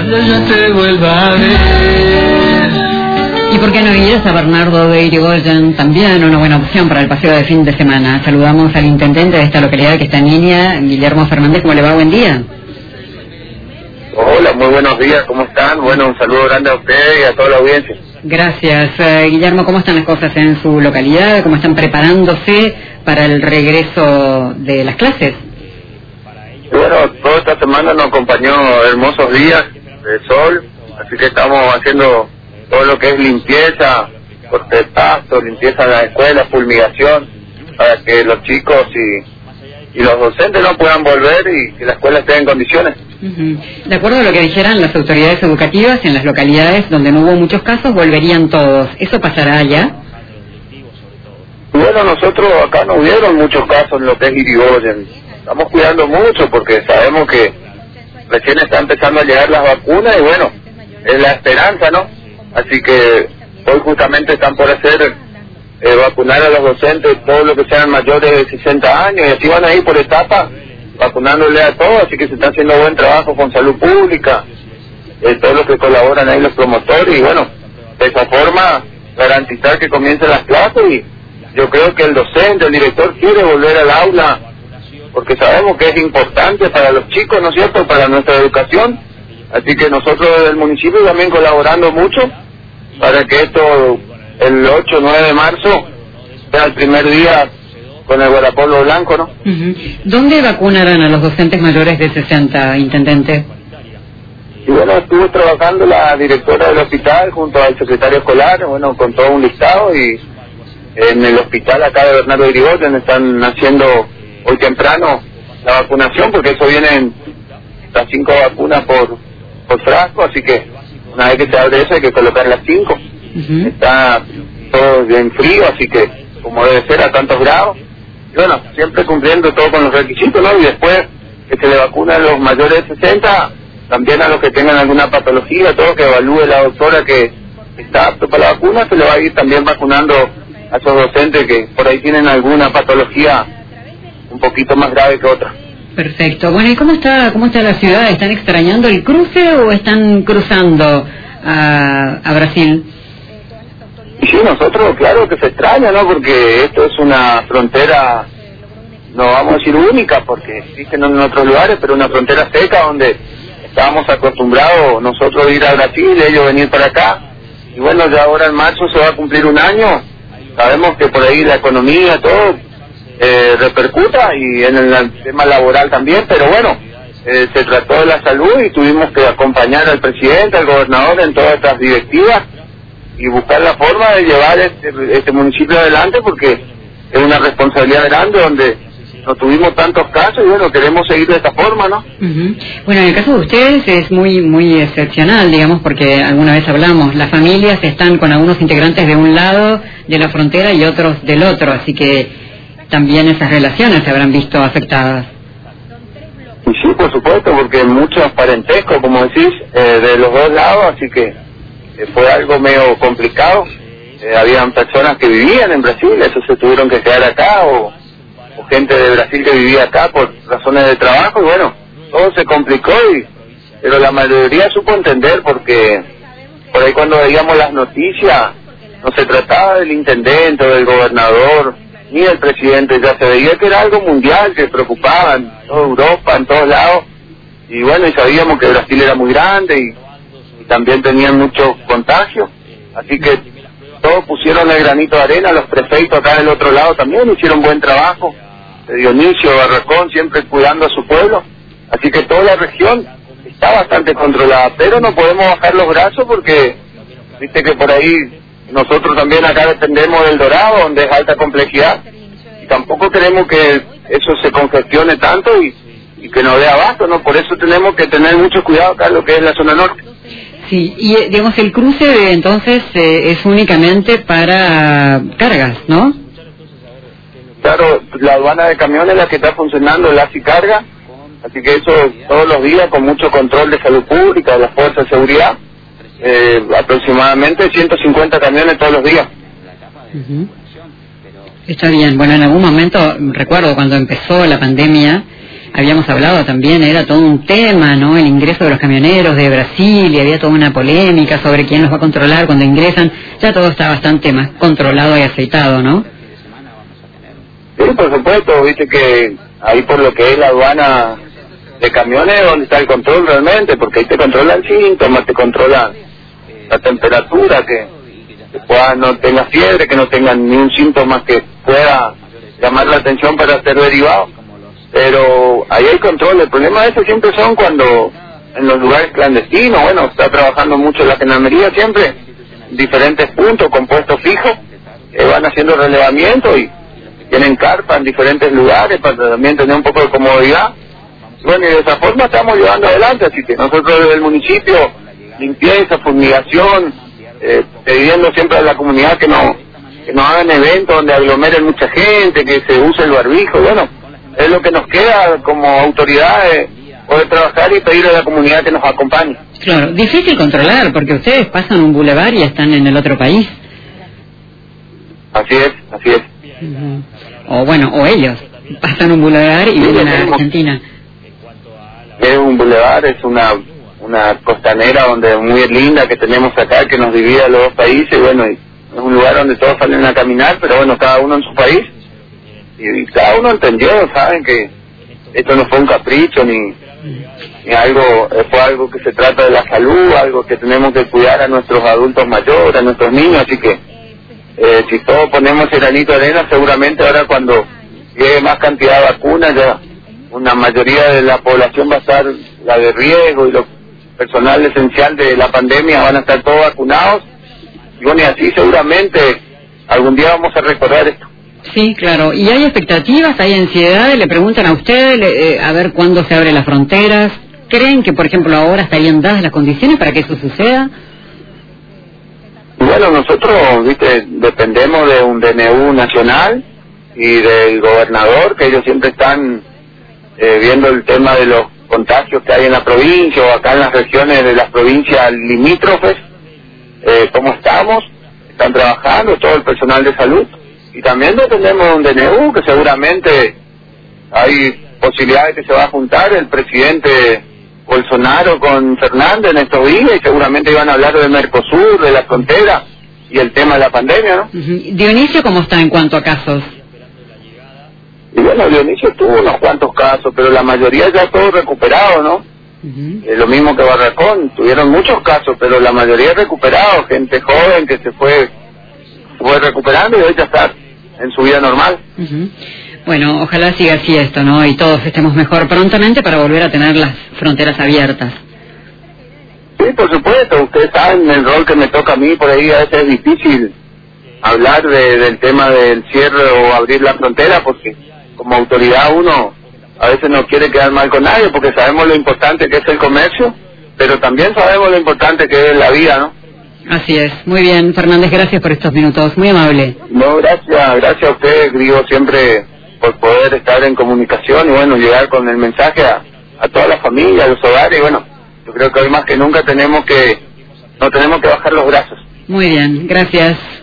yo te vuelva a ver. ¿Y por qué no ir a Bernardo de Irigoyen? También una buena opción para el paseo de fin de semana. Saludamos al intendente de esta localidad que está en línea, Guillermo Fernández. ¿Cómo le va? Buen día. Hola, muy buenos días, ¿cómo están? Bueno, un saludo grande a usted y a toda la audiencia. Gracias. Guillermo, ¿cómo están las cosas en su localidad? ¿Cómo están preparándose para el regreso de las clases? Y bueno, toda esta semana nos acompañó hermosos días de sol, así que estamos haciendo todo lo que es limpieza, corte de pasto, limpieza de la escuela, fumigación, para que los chicos y los docentes no puedan volver y que la escuela esté en condiciones. De acuerdo a lo que dijeran las autoridades educativas, en las localidades donde no hubo muchos casos volverían todos. ¿Eso pasará allá? Bueno, nosotros acá no hubieron muchos casos en lo que es Irigoyen. Estamos cuidando mucho porque sabemos que recién está empezando a llegar las vacunas y bueno, es la esperanza, ¿no? Así que hoy justamente están por hacer vacunar a los docentes, todos los que sean mayores de 60 años, y así van a ir por etapas vacunándole a todos, así que se está haciendo buen trabajo con salud pública, todos los que colaboran ahí, los promotores, y bueno, de esa forma garantizar que comiencen las clases. Y yo creo que el docente, el director quiere volver al aula, porque sabemos que es importante para los chicos, ¿no es cierto?, para nuestra educación, así que nosotros desde el municipio también colaborando mucho, para que esto, el 8 o 9 de marzo, sea el primer día con el guardapolvo blanco, ¿no? ¿Dónde vacunarán a los docentes mayores de 60, intendente? Y bueno, estuvo trabajando la directora del hospital junto al secretario escolar, bueno, con todo un listado, y en el hospital acá de Bernardo de Irigoyen están haciendo hoy temprano la vacunación, porque eso vienen las 5 vacunas por frasco, así que una vez que se abre eso hay que colocar las 5. Está todo bien frío, así que como debe ser a tantos grados. Y bueno, siempre cumpliendo todo con los requisitos, ¿no? Y después que se le vacuna a los mayores de 60, también a los que tengan alguna patología, todo que evalúe la doctora que está apto para la vacuna, se le va a ir también vacunando a esos docentes que por ahí tienen alguna patología un poquito más grave que otra. Perfecto. Bueno, ¿y cómo está la ciudad? ¿Están extrañando el cruce o están cruzando a Brasil? Y sí, nosotros, claro que se extraña, ¿no? Porque esto es una frontera, no vamos a decir única, porque existen en otros lugares, pero una frontera seca donde estábamos acostumbrados nosotros a ir a Brasil, ellos venir para acá. Y bueno, ya ahora en marzo se va a cumplir un año. Sabemos que por ahí la economía, todo, repercuta, y en el tema laboral también, pero bueno, se trató de la salud y tuvimos que acompañar al presidente, al gobernador en todas estas directivas y buscar la forma de llevar este municipio adelante, porque es una responsabilidad grande donde no tuvimos tantos casos y bueno, queremos seguir de esta forma, ¿no? Bueno, en el caso de ustedes es muy excepcional, digamos, porque alguna vez hablamos, las familias están con algunos integrantes de un lado de la frontera y otros del otro, así que también esas relaciones se habrán visto afectadas. Y sí, por supuesto, porque muchos parentescos, como decís, de los dos lados, así que fue algo medio complicado. Habían personas que vivían en Brasil, esos se tuvieron que quedar acá, o gente de Brasil que vivía acá por razones de trabajo, y bueno, todo se complicó, pero la mayoría supo entender, porque por ahí cuando veíamos las noticias no se trataba del intendente o del gobernador ni del presidente, ya se veía que era algo mundial, que preocupaba en toda Europa, en todos lados, y bueno, y sabíamos que Brasil era muy grande y también tenían muchos contagios, así que todos pusieron el granito de arena. Los prefeitos acá del otro lado también hicieron buen trabajo, Dionisio, Barracón, siempre cuidando a su pueblo, así que toda la región está bastante controlada, pero no podemos bajar los brazos porque viste que por ahí nosotros también acá dependemos del Dorado, donde es alta complejidad, y tampoco queremos que eso se congestione tanto y que no dé abasto, ¿no? Por eso tenemos que tener mucho cuidado acá en lo que es la zona norte. Sí, y digamos el cruce entonces es únicamente para cargas, ¿no? Claro, la aduana de camiones es la que está funcionando, el ASI Carga, así que eso todos los días con mucho control de salud pública, de las fuerzas de seguridad, aproximadamente 150 camiones todos los días. Está bien. Bueno, en algún momento, recuerdo cuando empezó la pandemia, habíamos hablado también, era todo un tema, ¿no? El ingreso de los camioneros de Brasil, y había toda una polémica sobre quién los va a controlar cuando ingresan. Ya todo está bastante más controlado y aceitado, ¿no? Sí, por supuesto, viste que ahí por lo que es la aduana de camiones donde está el control realmente, porque ahí te controlan síntomas, te controlan la temperatura, que no tenga fiebre, que no tengan ni un síntoma que pueda llamar la atención para ser derivado. Pero ahí hay control. El problema de eso siempre son cuando en los lugares clandestinos, bueno, está trabajando mucho la gendarmería siempre, diferentes puntos con puestos fijos, van haciendo relevamiento y tienen carpa en diferentes lugares para también tener un poco de comodidad. Bueno, y de esa forma estamos llevando adelante, así que nosotros desde el municipio, limpieza, fumigación, pidiendo siempre a la comunidad que no hagan eventos donde aglomeren mucha gente, que se use el barbijo. Bueno, es lo que nos queda como autoridad, poder trabajar y pedirle a la comunidad que nos acompañe. Claro, difícil controlar, porque ustedes pasan un bulevar y están en el otro país. Así es, así es. O bueno, o ellos pasan un bulevar y vienen a Argentina. Es un bulevar, es una costanera donde muy linda que tenemos acá, que nos divide a los dos países. Y bueno, es un lugar donde todos salen a caminar, pero bueno, cada uno en su país. Y cada uno entendió, saben que esto no fue un capricho ni algo, fue algo que se trata de la salud, algo que tenemos que cuidar a nuestros adultos mayores, a nuestros niños, así que si todos ponemos el granito de arena, seguramente ahora cuando llegue más cantidad de vacunas, ya una mayoría de la población va a estar, la de riesgo y lo personal esencial de la pandemia, van a estar todos vacunados, y bueno, y así seguramente algún día vamos a recordar esto. Sí, claro. ¿Y hay expectativas, hay ansiedad? ¿Le preguntan a usted a ver cuándo se abren las fronteras? ¿Creen que, por ejemplo, ahora estarían dadas las condiciones para que eso suceda? Bueno, nosotros, viste, dependemos de un DNU nacional y del gobernador, que ellos siempre están viendo el tema de los contagios que hay en la provincia o acá en las regiones de las provincias limítrofes, cómo estamos, están trabajando todo el personal de salud. Y también dependemos de un DNU, que seguramente hay posibilidades que se va a juntar el presidente Bolsonaro con Fernández en estos días, y seguramente iban a hablar del Mercosur, de la frontera y el tema de la pandemia, ¿no? Dionisio, ¿cómo está en cuanto a casos? Y bueno, Dionisio tuvo unos cuantos casos, pero la mayoría ya todo recuperado, ¿no? Lo mismo que Barracón, tuvieron muchos casos, pero la mayoría recuperados, gente joven que se fue recuperando y hoy ya está en su vida normal. Bueno, ojalá siga así esto, ¿no? Y todos estemos mejor prontamente para volver a tener las fronteras abiertas. Sí, por supuesto. Ustedes saben el rol que me toca a mí, por ahí a veces es difícil hablar del tema del cierre o abrir la frontera, porque como autoridad uno a veces no quiere quedar mal con nadie, porque sabemos lo importante que es el comercio, pero también sabemos lo importante que es la vida, ¿no? Así es. Muy bien, Fernández, gracias por estos minutos. Muy amable. No, gracias a ustedes, digo, siempre por poder estar en comunicación y bueno, llegar con el mensaje a toda la familia, a los hogares, y bueno, yo creo que hoy más que nunca no tenemos que bajar los brazos. Muy bien, gracias.